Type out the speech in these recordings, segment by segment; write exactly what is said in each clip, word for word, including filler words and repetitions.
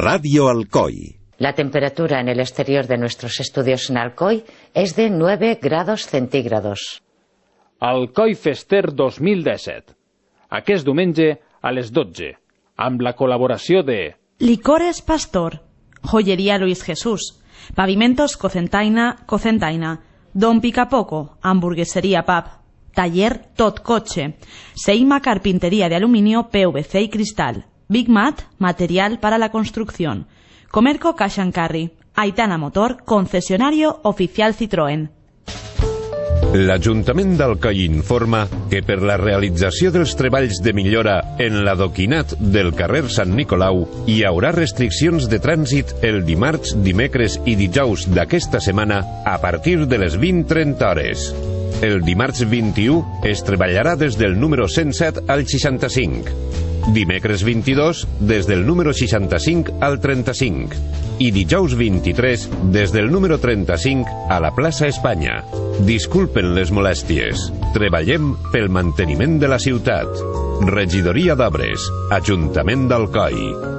Radio Alcoy. La temperatura en el exterior de nuestros estudios en Alcoy es de nueve grados centígrados. Alcoy Fester dos mil disset. Aquest diumenge a les dotze, amb la col·laboració de... Licores Pastor, Joyería Luis Jesús, Pavimentos Cocentaina, Cocentaina, Don Picapoco, Hamburguesería Pub, Taller Tot Coche, Seima Carpintería de Aluminio, P V C y Cristal, Big Mat, Material para la Construcción, Comerco Cash and Carry, Aitana Motor, concesionario oficial Citroën. L'Ajuntament d'Alcoi informa que per la realització dels treballs de millora en l'adoquinat del carrer Sant Nicolau hi haurà restriccions de trànsit el dimarts, dimecres i dijous d'aquesta setmana a partir de les vint trenta hores. El dimarts vint-i-u es treballarà des del número cent set al seixanta-cinc. Dimecres vint-i-dos, des del número seixanta-cinc al trenta-cinc. I dijous vint-i-tres, des del número trenta-cinc a la plaça Espanya. Disculpen les molèsties. Treballem pel manteniment de la ciutat. Regidoria d'Obres, Ajuntament d'Alcoi.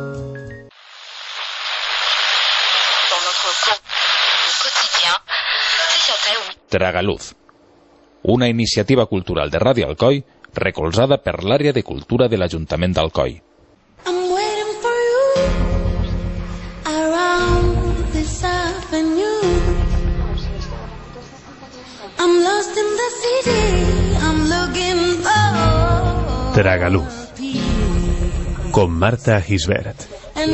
Tragaluz, una iniciativa cultural de Ràdio Alcoi recolzada per l'àrea de cultura de l'Ajuntament d'Alcoi. Tragaluz, con Marta Gisbert.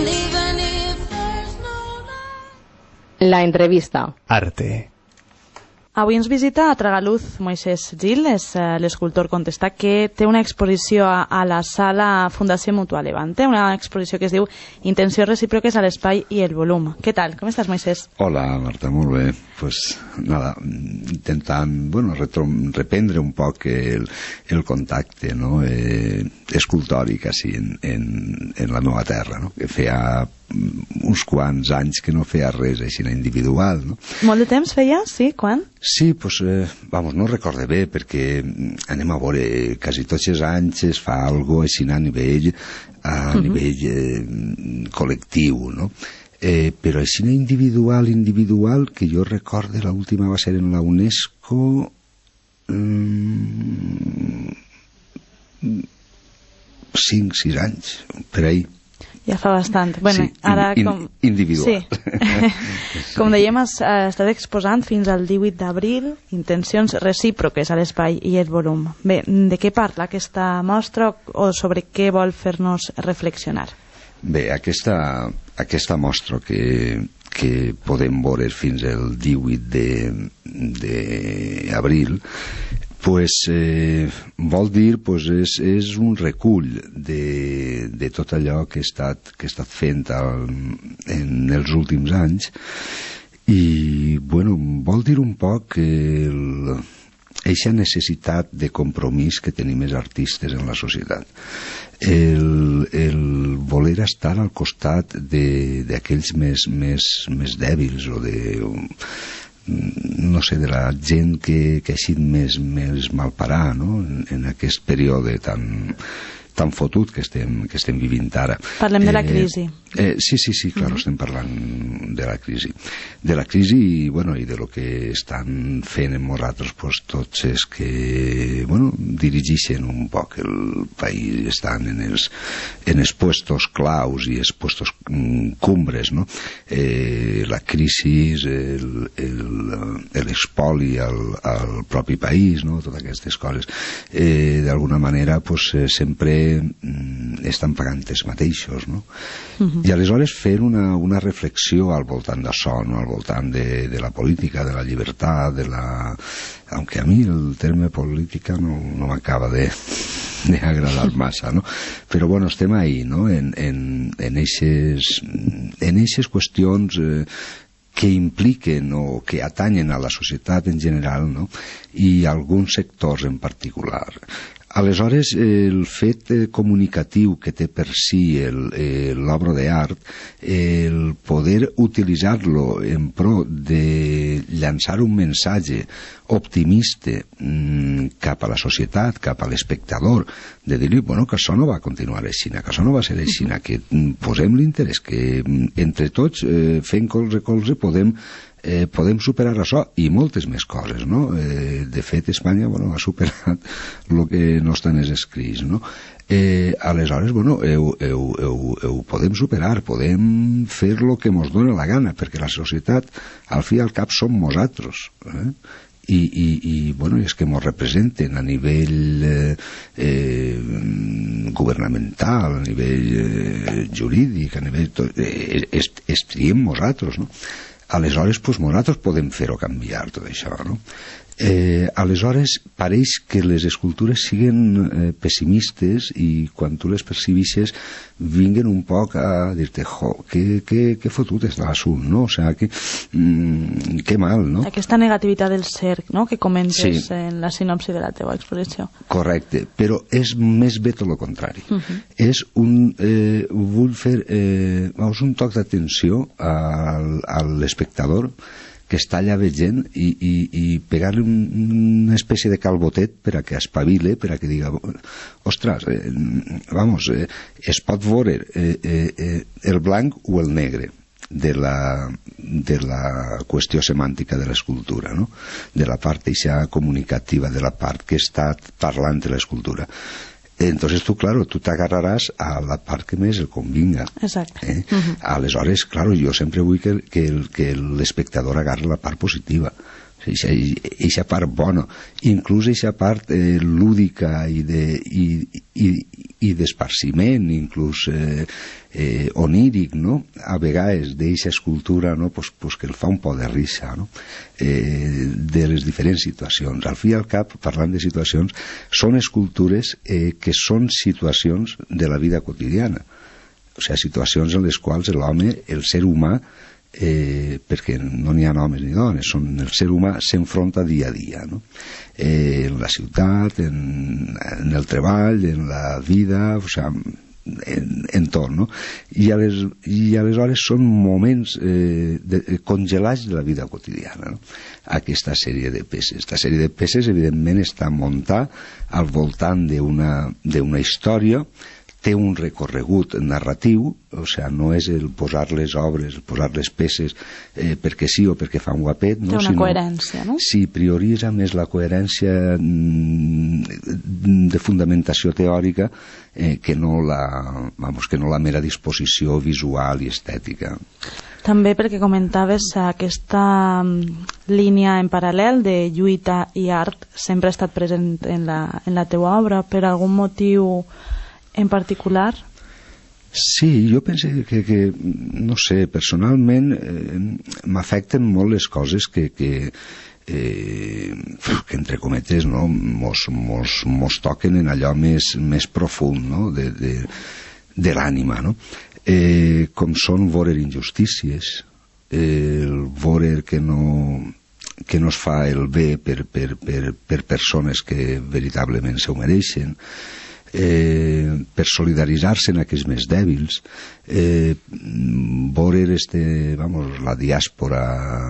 La entrevista. Arte. Avui ens visita a Tragaluz Moisés Gil, és l'escultor contestat que té una exposició a, a la sala Fundació Mutua Levante, una exposició que es diu Intencions recíproques a l'espai i el volum. Què tal? Com estàs, Moisés? Hola, Marta, molt bé. Pues nada, intentant, bueno, reprendre un poc el, el contacte, no? eh, escultòric, així, en, en, en la meva terra, no? Que feia uns quants anys que no feia res així individual, no? Molt de temps feia? Sí? Quan? Sí, pues, eh, vamos, no recorde bé, perquè anem a veure, quasi tots els anys es fa algo així a nivell, a uh-huh. nivell eh, col·lectiu, no? Eh, però així individual, individual, que jo recorde, l'última va ser en la UNESCO, mm, cinc, sis anys, per ahí. Ja fa bastant. Bueno, sí, ara in, com... individual. Sí. Com dèiem, has estat exposant fins al divuit d'abril Intencions recíproques a l'espai i el volum. Bé, de què parla aquesta mostra o sobre què vol fer-nos reflexionar? Bé, aquesta, aquesta mostra que, que podem veure fins al divuit d'abril, pues, eh, vol dir, pues, és, és un recull de, de tot allò que he estat, que he estat fent al, en els últims anys, i bueno, vol dir un poc el, eixa necessitat de compromís que tenim els artistes en la societat, el, el voler estar al costat d'aquells més, més, més dèbils o de... no sé, de la gent que, que ha sigut més, més malparar, no? en, en aquest període tan, tan fotut que estem, que estem vivint ara. Parlem de la crisi. Eh, sí, sí, sí, clar, uh-huh. estem parlant de la crisi. De la crisi i, bueno, i de lo que estan fent en nosaltres, pues, tots els que, bueno, dirigeixen un poc el país, estan en els, en els puestos claus i els puestos mm, cumbres, no? Eh, la crisi, l'espoli al, al propi país, no? Totes aquestes coses. Eh, d'alguna manera, pues, eh, sempre mm, estan pagant els mateixos, no? Uh-huh. I aleshores fer una, una reflexió al voltant d'això, no? Al voltant de, de la política, de la llibertat, de la... aunque a mi el terme política no, no m'acaba de, de agradar massa, no? Però bueno, estem ahí, no? En, en, en eixes, en eixes qüestions eh, que impliquen o que atanyen a la societat en general, no? I alguns sectors en particular. Aleshores, el fet comunicatiu que té per si l'obra d'art, el poder utilitzar-lo en pro de llançar un missatge optimista mm, cap a la societat, cap a l'espectador, de dir-li, bueno, que això no va continuar així, que això no va ser així, que mm, posem l'interès, que mm, entre tots, eh, fent colze a colze, podem Eh, podem superar això i moltes més coses, no? Eh, de fet, Espanya, bueno, ha superat el que no està en els escrits, no? Eh, aleshores, bueno, ho, ho, ho, ho podem superar, podem fer el que ens dona la gana, perquè la societat, al fi i al cap, som nosaltres, eh? I, i, i, bueno, és que ens representen a nivell eh, eh, governamental, a nivell eh, jurídic, a nivell... Eh, est, estriem nosaltres, no? Aleshores, doncs, nosaltres podem fer-ho canviar, tot això, no? Eh, aleshores, pareix que les escultures siguen eh, pessimistes i quan tu les percibixes vinguen un poc a dir-te, jo, que, que, que fotut és l'assunt, no? O sigui, que, mm, que mal, no? Aquesta negativitat del cerc, no?, que comentes sí. en la sinopsi de la teva exposició. Correcte, però és més bé tot el contrari. Uh -huh. És un... Eh, vull fer eh, un toc d'atenció al, a l'espectador que està allà veient i, i, i pegar-li un, una espècie de calbotet per a que espavile, per a que diga, ostres, eh, vamos, eh, es pot veure eh, eh, el blanc o el negre de la, de la qüestió semàntica de l'escultura, no? De la part eixa comunicativa, de la part que està parlant de l'escultura. Entonces tú, claro, tú te agarrarás a la part que més el convinga. Exacte. Eh? Uh-huh. Aleshores, claro, jo sempre vull que, que, que l'espectador agarre la part positiva, eixa part bona, inclús eixa part eh, lúdica i de, i, i, i d'esparciment, inclús eh, eh, oníric, no? A vegades d'eixa escultura, no? Pues, pues que el fa un poc de risa, no? Eh, de les diferents situacions. Al fi i al cap, parlant de situacions, són escultures eh, que són situacions de la vida quotidiana, o sigui, situacions en les quals l'home, el ser humà, Eh, perquè no n'hi ha homes ni dones, són, el ser humà s'enfronta dia a dia, no? Eh, en la ciutat, en, en el treball, en la vida, o sigui, en, en tot, no? I, ales, i aleshores són moments eh, de, congelats de la vida quotidiana, no? Aquesta sèrie de peces. Aquesta sèrie de peces, evidentment, està muntada al voltant d'una d'una història, té un recorregut narratiu, o sigui, no és el posar les obres, posar les peces eh, perquè sí o perquè fa un guapet, no? Té una Sinó, coherència, no? Sí, prioritza més la coherència mm, de fundamentació teòrica eh, que, no la, vamos, que no la mera disposició visual i estètica. També perquè comentaves aquesta línia en paral·lel de lluita i art sempre ha estat present en la, en la teua obra, per algun motiu en particular? Sí, jo penso que, que no sé, personalment eh, m'afecten molt les coses que, que, eh, que entre cometes, no, mos, mos, mos toquen en allò més, més profund, no? de, de, de l'ànima, no? Eh, com són veure injustícies, eh, el veure que no, que no es fa el bé per, per, per, per persones que veritablement s'ho mereixen, Eh, per solidaritzar-se en aquells més dèbils, eh, veure este, vamos, la diàspora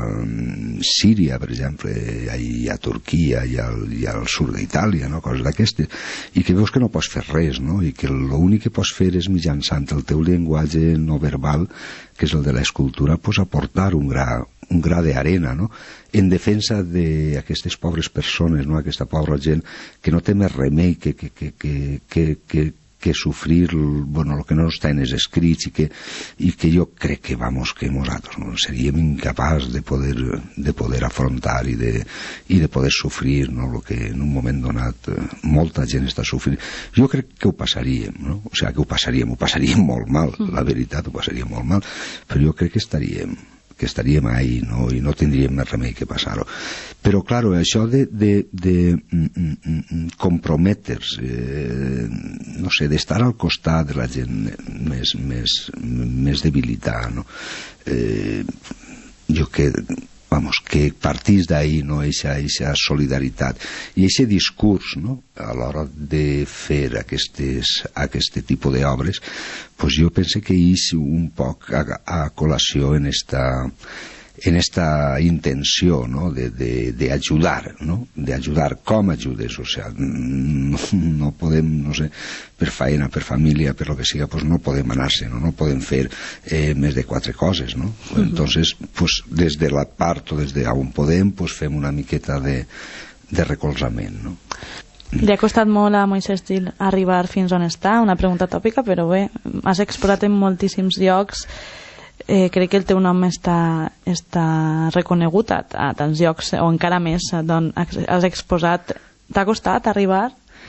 síria, per exemple, i a Turquia i al, i al sud d'Itàlia, no? Coses d'aquestes, i que veus que no pots fer res, no? I que l'únic que pots fer és mitjançant el teu llenguatge no verbal, que és el de l'escultura, pues aportar un gra un gra d'arena, no? En defensa d'aquestes pobres persones, no? Aquesta pobra gent que no té més remei que, que, que, que, que, que, que sofrir, bueno, el que no està en els escrits i que, i que jo crec que, vamos, que nosaltres no seríem incapaç de poder, de poder afrontar i de, i de poder sofrir, no? El que en un moment donat molta gent està sofrint. Jo crec que ho passaríem, no? O sigui, que ho passaríem, ho passaríem molt mal, la veritat, ho passaríem molt mal, però jo crec que estaríem que estaríem ahí, no? I no tindríem més remei que passar-ho. Però, claro, això de, de, de mm, mm, comprometre's, eh, no sé, d'estar al costat de la gent més, més, més debilitada, no? Eh, jo que, vamos, que partís d'ahí, no?, eixa, eixa solidaritat i eixe discurs, no?, a l'hora de fer aquestes, aquest tipus d'obres, pues jo penso que és un poc a, a col·lació en esta, en esta intenció, no? de, de, de ayudar, ¿no? de ayudar, com ajudes, o sea, no, no podem, no sé, per feina, per família, per lo que siga, pues no podem anar-se, no, no podem fer eh, més de quatre coses, no? Uh-huh. Entonces, pues des de la part o des de on podem, pues fem una miqueta de, de recolzament, no? Li ha costat molt a Moisès Gil arribar fins on està? Una pregunta tòpica, però bé, has exposat en moltíssims llocs, eh, crec que el teu nom està, està reconegut a, a tants llocs, o encara més, d'on has exposat. T'ha costat arribar?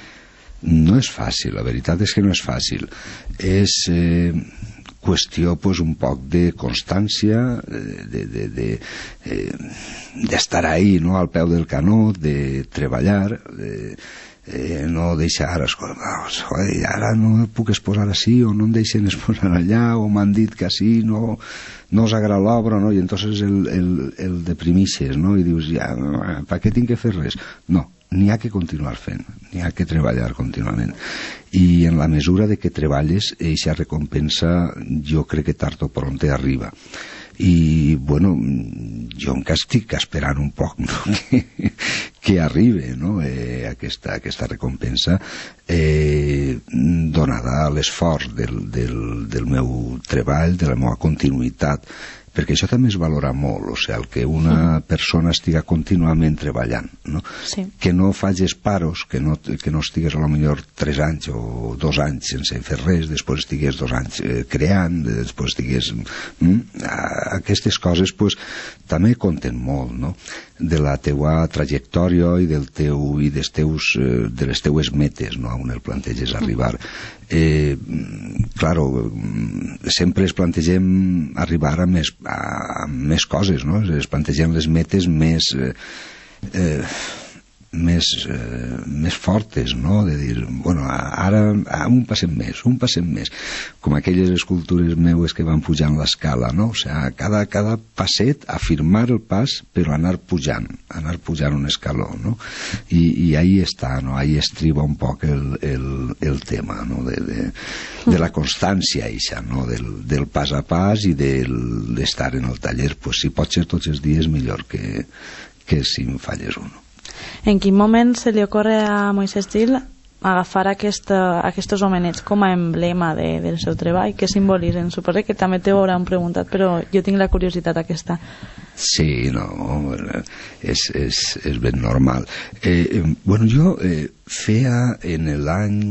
No és fàcil, la veritat és que no és fàcil. És eh, qüestió pues, un poc de constància, de, de, de, eh, d'estar ahí, no? Al peu del canó, de treballar, de, eh, no deixar, escolta, joder, ara no puc exposar així, o no em deixen exposar allà, o m'han dit que així no, no us agrada l'obra, no? I entonces el, el, el deprimixes, no? I dius, ja, per què tinc que fer res? No, n'hi ha que continuar fent, n'hi ha que treballar contínuament. I en la mesura de que treballes, eixa recompensa jo crec que tard o pront arriba. I, bueno, jo encara estic esperant un poc, no? que, que arribi, no? eh, aquesta, aquesta recompensa eh, donada a l'esforç del, del, del meu treball, de la meva continuïtat, perquè això també es valora molt, o sigui, el que una persona estiga contínuament treballant, no? Sí. Que no facis paros, que no, que no estigues a lo millor tres anys o dos anys sense fer res, després estigues dos anys eh, creant, després estigues... Mm? Aquestes coses pues, també compten molt, no? De la teua trajectòria i del teu i dels teus, eh, de les teues metes, no? On el planteges arribar. Eh, claro, sempre es plantegem arribar a més, a més coses, no? Es plantegem les metes més eh, eh, més, eh, més fortes, no? De dir, bueno, ara un passem més, un passem més, com aquelles escultures meues que van pujant l'escala, no? O sigui, cada, cada passet, afirmar el pas, però anar pujant, anar pujant un escaló, no? I, i ahí està, no? Ahí estriba un poc el, el, el tema, no? De, de, de la constància, eixa, no? Del, del pas a pas i d'estar en el taller, pues, si pot ser tots els dies, millor que, que si en falles un. En quin moment se li ocorre a Moisès Gil agafar aquesta, aquests homenets com a emblema de, del seu treball? Què simbolitzen? Suposo que també t'ho hauran preguntat, però jo tinc la curiositat aquesta. Sí, no, és, és, és ben normal. Eh, bueno, jo eh, feia en l'any...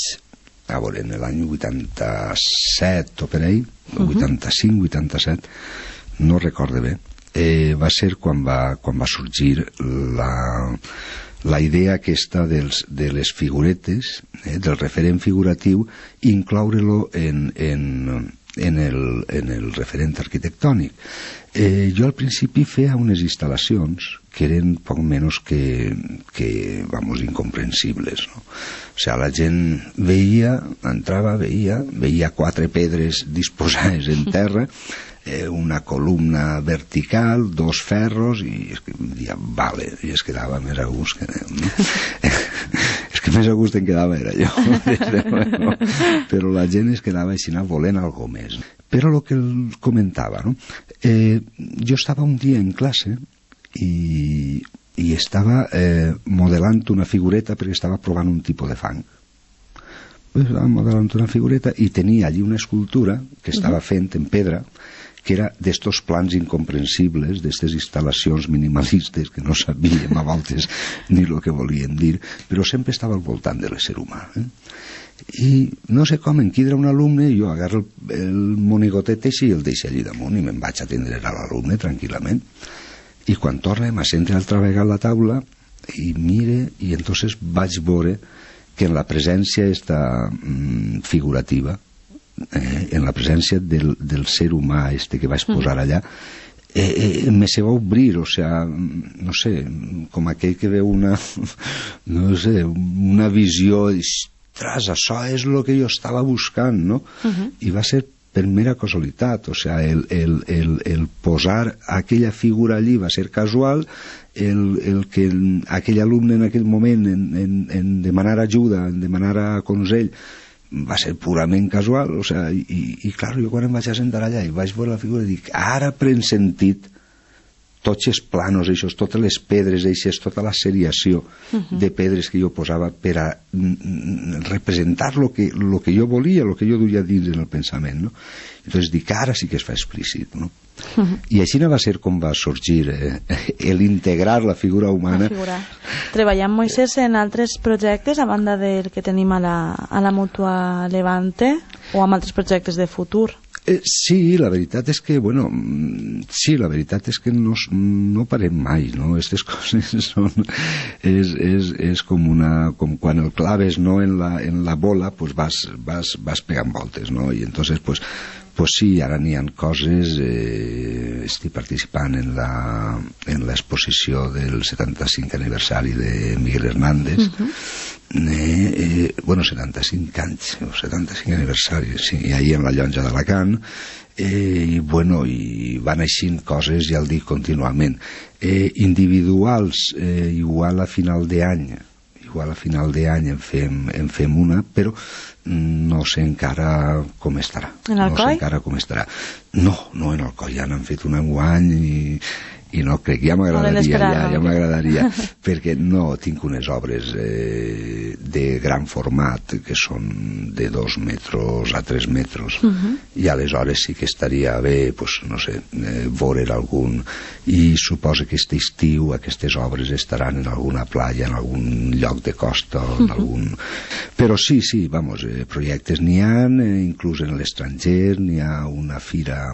A veure, en l'any vuitanta-set o per ahí, uh-huh. vuitanta-cinc, vuitanta-set, no recorde bé. Eh, va ser quan va, quan va sorgir la, la idea aquesta dels, de les figuretes, eh, del referent figuratiu, incloure-lo en, en, en, el, en el referent arquitectònic. Eh, jo al principi feia unes instal·lacions que eren poc menys que, que vamos, incomprensibles, no? O sigui, la gent veia, entrava, veia, veia quatre pedres disposades en terra, eh, una columna vertical, dos ferros, i es que dia, vale, i es quedava més a gust que... No? És que més a gust en quedava era jo. Bueno, però la gent es quedava així volent algo més. Però el que comentava, no? Eh, jo estava un dia en classe i, i estava eh, modelant una figureta perquè estava provant un tipus de fang. Pues estava modelant una figureta i tenia allí una escultura que estava fent en pedra, que era d'estos plans incomprensibles, d'estes instal·lacions minimalistes que no sabíem a voltes ni el que volien dir, però sempre estava al voltant de l'ésser humà. Eh? I no sé com, en quidra un alumne, jo agarro el, el monigotet així i el deixo allí damunt i me'n vaig atendre a l'alumne tranquil·lament. I quan torna m'assente altra vegada a la taula i mire, i entonces vaig veure que en la presència esta mm, figurativa, Eh, en la presència del, del ser humà este que vaig posar allà, eh, eh, me se va obrir, o sea, no sé, com aquell que veu una no sé, una visió, ostres, això és el que jo estava buscant, no? Uh-huh. I va ser per mera casualitat, o sea, el, el, el, el posar aquella figura allí va ser casual, el, el que el, aquell alumne en aquell moment en, en, en demanar ajuda, en demanar consell, va ser purament casual, o sea, i, i clar, jo quan em vaig assentar allà i vaig veure la figura dic, ara pren sentit tots els planos, eixos, totes les pedres, eixes, tota la seriació uh-huh. de pedres que jo posava per a representar el que, lo que jo volia, el que jo duia dins en el pensament, no? Entonces dic, ara sí que es fa explícit, no? Uh-huh. I així no va ser com va sorgir eh, l'integrar la figura humana. La Treballar amb Moisès en altres projectes a banda del que tenim a la, a la Mútua Levante o amb altres projectes de futur? Eh, sí, la veritat és que, bueno, sí, la veritat és que no, no parem mai, no? Aquestes coses són... És, és, és com una... com quan el claves, no?, en la, en la bola, pues vas, vas, vas pegant voltes, no? I entonces, pues, pues sí, ara n'hi ha coses... Eh, estic participant en la, en l'exposició del setanta-cinc aniversari de Miguel Hernández, uh-huh. Eh, eh, bueno, setanta-cinc anys o setanta-cinc aniversari, sí, i ahir en la llonja d'Alacant, eh, i bueno, i van eixint coses, ja el dic contínuament, eh, individuals, eh, igual a final d'any igual a final d'any en fem, en fem una, però no sé encara com estarà. En Alcoi? No sé encara com estarà. No, no, en Alcoi ja n'han fet un enguany i i no crec, ja m'agradaria, ja, ja m'agradaria, perquè no, tinc unes obres eh, de gran format que són de dos metres a tres metres, uh-huh. i aleshores sí que estaria bé, pues, no sé, eh, veure algun, i suposo que aquest estiu aquestes obres estaran en alguna playa, en algun lloc de costa, en uh-huh. algun... Però sí, sí, vamos, eh, projectes n'hi ha, eh, inclús en l'estranger, n'hi ha una fira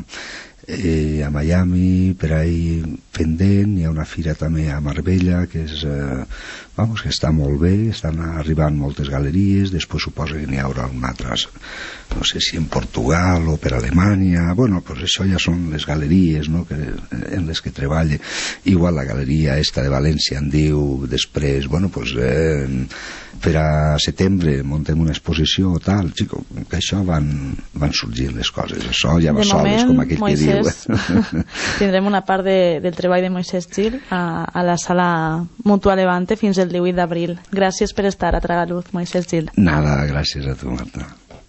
Eh, a Miami, per ahí pendent, hi ha una fira també a Marbella que és, eh, vamos, que està molt bé, estan arribant moltes galeries, després suposo que n'hi haurà un altre, no sé si en Portugal o per Alemanya, bueno, pues això ja són les galeries, no?, que, en les que treballa. Igual la galeria esta de València en diu després, bueno, pues eh, per a setembre muntem una exposició o tal, xico, que això van, van sorgint les coses, això ja va soles, com aquell Moisés, que diu. Tindrem una part de, del treball de Moisès Gil a, a la sala Mútua Levante fins el divuit d'abril. Gràcies per estar a Tragaluz, Moisès Gil. Nada, gràcies a tu, Marta.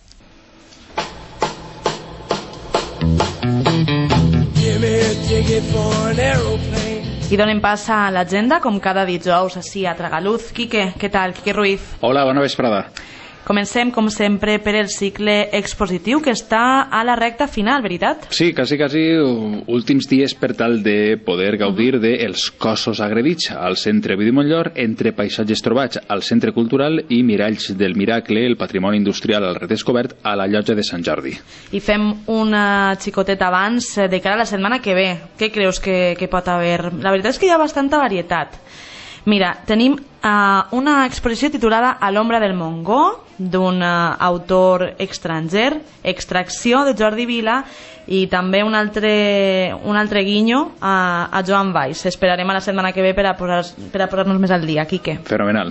I donem pas a l'agenda, com cada dijous, així a Tragaluz. Quique, què tal? Quique Ruiz. Hola, bona vesprada. Comencem, com sempre, per el cicle expositiu, que està a la recta final, veritat? Sí, quasi, quasi últims dies per tal de poder gaudir uh-huh. dels cossos agredits al Centre Ovidi Montllor, entre paisatges trobats al Centre Cultural i miralls del miracle, el patrimoni industrial al redescobert a la llotja de Sant Jordi. I fem una xicoteta abans de cara a la setmana que ve. Què creus que, que pot haver? La veritat és que hi ha bastanta varietat. Mira, tenim uh, una exposició titulada A l'ombra del Montgó, d'un uh, autor estranger, Extracció, de Jordi Vila, i també un altre, un altre guinyo a, a Joan Valls. Esperarem a la setmana que ve per a, posar, per a posar-nos més al dia, Quique. Fenomenal.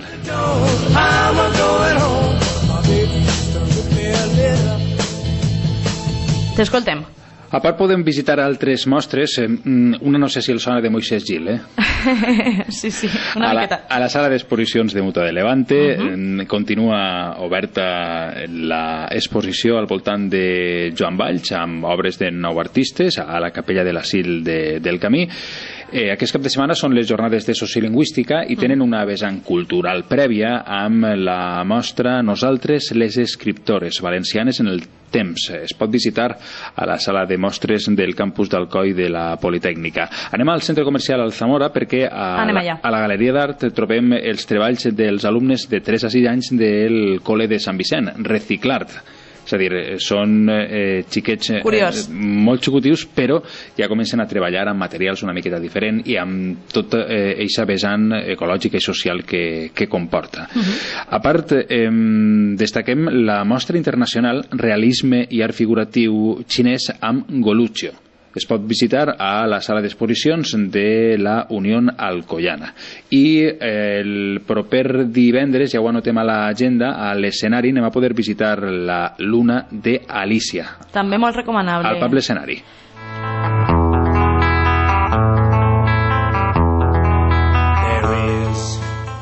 T'escoltem. A part podem visitar altres mostres, una no sé si el sona de Moisès Gil, eh? Sí, sí, una a la, miqueta. A la sala d'exposicions de Mútua de Levante uh-huh. continua oberta l'exposició al voltant de Joan Valls, amb obres de nou artistes, a la capella de l'Asil de, del Camí. Eh, aquest cap de setmana són les jornades de sociolingüística i tenen una vessant cultural prèvia amb la mostra Nosaltres les escriptores valencianes en el temps. Es pot visitar a la sala de mostres del campus d'Alcoi de la Politècnica. Anem al centre comercial Alzamora perquè a, la, a la Galeria d'Art trobem els treballs dels alumnes de tres a sis anys del col·le de Sant Vicent, Reciclart. És a dir, són eh, xiquets eh, molt xicutius, però ja comencen a treballar amb materials una miqueta diferent i amb tota aquesta eh, vessant ecològica i social que, que comporta. Uh-huh. A part, eh, destaquem la mostra internacional Realisme i art figuratiu xinès amb Goluccio. Es pot visitar a la sala d'exposicions de la Unió Alcoiana. I el proper divendres, ja ho anotem a l'agenda, a l'escenari anem a poder visitar la Luna de Alicia. També molt recomanable. Al Pub L'Escenari.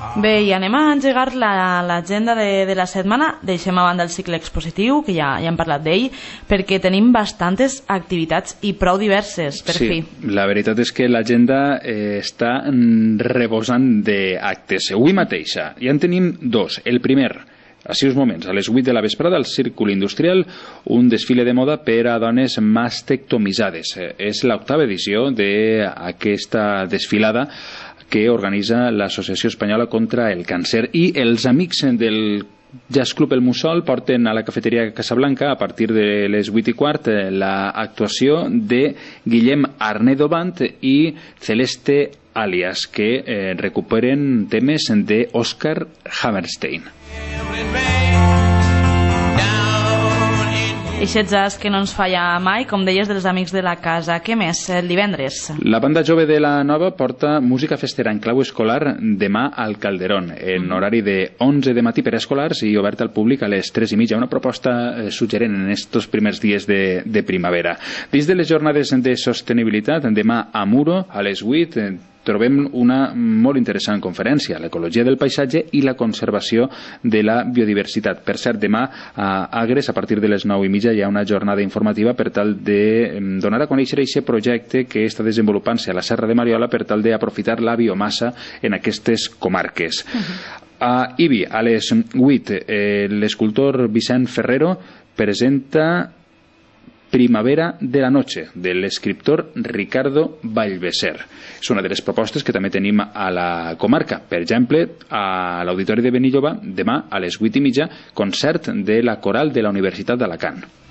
Bé, i anem a engegar l'agenda la, de, de la setmana. Deixem a banda el cicle expositiu, que ja, ja hem parlat d'ell, perquè tenim bastantes activitats i prou diverses, per sí, fi. La veritat és que l'agenda eh, està rebosant d'actes. Avui mateixa ja en tenim dos. El primer, a sis moments, a les vuit de la vesprada, al Círcul Industrial, un desfile de moda per a dones mastectomitzades. Eh, és l'octava edició d'aquesta desfilada que organitza l'Associació Espanyola contra el Càncer, i els amics del Jazz Club El Mussol porten a la cafeteria Casablanca a partir de les vuit i quart l'actuació de Guillem Arnedo Band i Celeste Alias, que eh, recuperen temes d'Òscar Hammerstein. Eixe jazz que no ens falla mai, com deies, dels amics de la casa. Què més? El divendres. La banda jove de la Nova porta música festera en clau escolar demà al Calderón, en mm. horari de onze de matí per a escolars i obert al públic a les tres i mitja. Una proposta eh, suggerent en estos primers dies de, de primavera. Dins de les jornades de sostenibilitat, demà a Muro, a les vuit, eh, trobem una molt interessant conferència, l'ecologia del paisatge i la conservació de la biodiversitat. Per cert, demà a Agres, a partir de les nou i mitja, hi ha una jornada informativa per tal de donar a conèixer aquest projecte que està desenvolupant-se a la Serra de Mariola per tal d'aprofitar la biomassa en aquestes comarques. Uh-huh. A Ibi, a les vuit, eh, l'escultor Vicent Ferrero presenta Primavera de la noche, de l'escriptor Ricardo Vallveser. És una de les propostes que també tenim a la comarca. Per exemple, a l'Auditori de Benilloba, demà a les vuit i mitja, concert de la Coral de la Universitat d'Alacant.